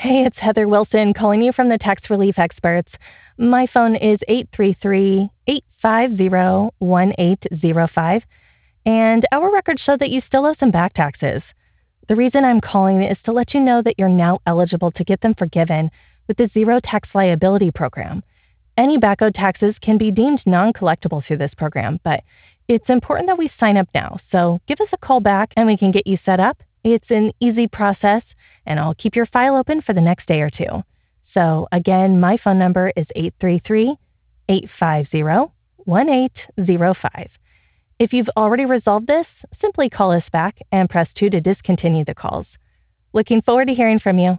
Hey, it's Heather Wilson calling you from the Tax Relief Experts. My phone is 833-850-1805, and our records show that you still owe some back taxes. The reason I'm calling is to let you know that you're now eligible to get them forgiven with the Zero Tax Liability Program. Any back owed taxes can be deemed non-collectible through this program, but it's important that we sign up now. So give us a call back and we can get you set up. It's an easy process, and I'll keep your file open for the next day or two. So again, my phone number is 833-850-1805. If you've already resolved this, simply call us back and press 2 to discontinue the calls. Looking forward to hearing from you.